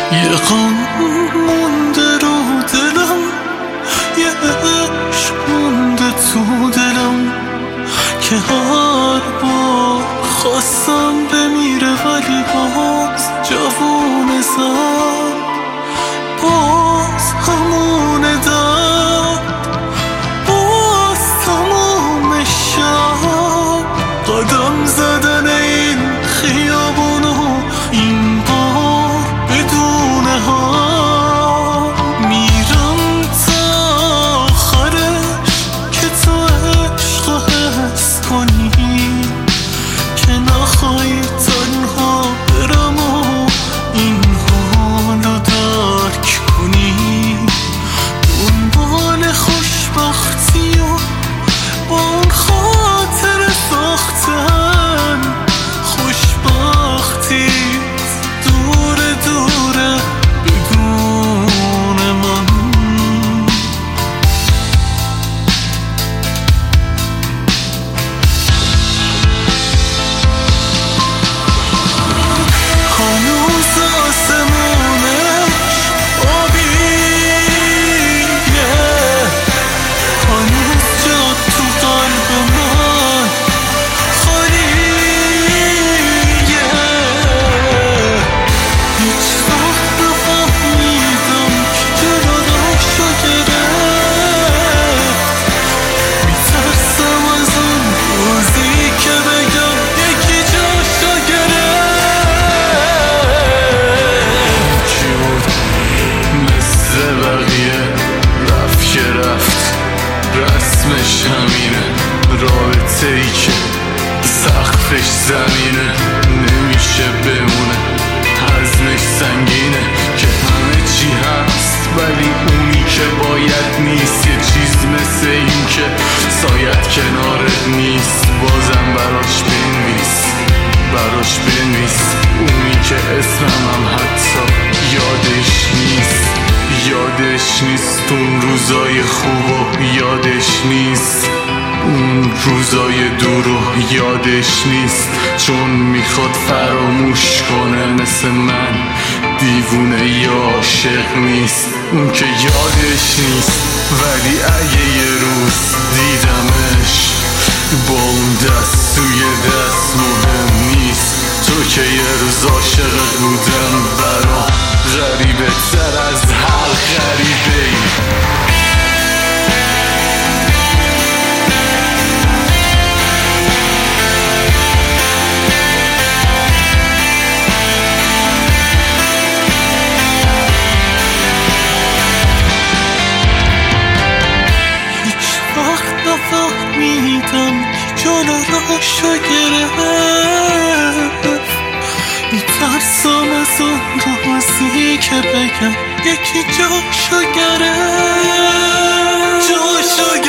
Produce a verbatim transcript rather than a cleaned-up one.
یه غم مونده رو دلم، یه عشق مونده تو دلم که هر بار خواستم بمیره ولی باز جوونه زد، باز همونه داد، باز تموم شب قدم زدن این خیابونو این بار بدون ها میرم تا آخرش که تو عشق حس کنی، که نخوای تنها برم و این حالو درک کنی، دنبال خوشبختی و با اون خاطر ساختن خوشبختی دوره دوره بدون من. هنوز آسمونش آبیه، هنوز جا تو قلب من خالیه، هیچ وقت نفهمیدم که جلوشو گرفت، میترسم از اون روزی که بگم یکی جاشو گرفت. چی بود مثل بقیه رفت که رفت، رسمش همینه، رابطه ای که سقفش زمینه نمیشه بمونه، حزمش سنگینه که همه چی هست ولی اونی که باید نیست، یه چیز مثل این که سایت کنارت نیست بازم براش بنویس، براش بنویس اونی که اسمم حتی یادش نیست، یادش نیست اون روزای خوبو، یادش نیست اون روزای دورو، یادش نیست چون میخواد فراموش کنه، مثل من دیوونه یا عاشق نیست، اون که یادش نیست ولی اگه یه روز دیدمش با اون دست توی دست مهم نیست، تو که یه روز عاشق بودم برام غریبه تر از هر غریبه ای. نفهمیدم که جلوشو گرفت، میترسم از اون روزی که بگم یکی جاشو گرفت، جاشو گرفت.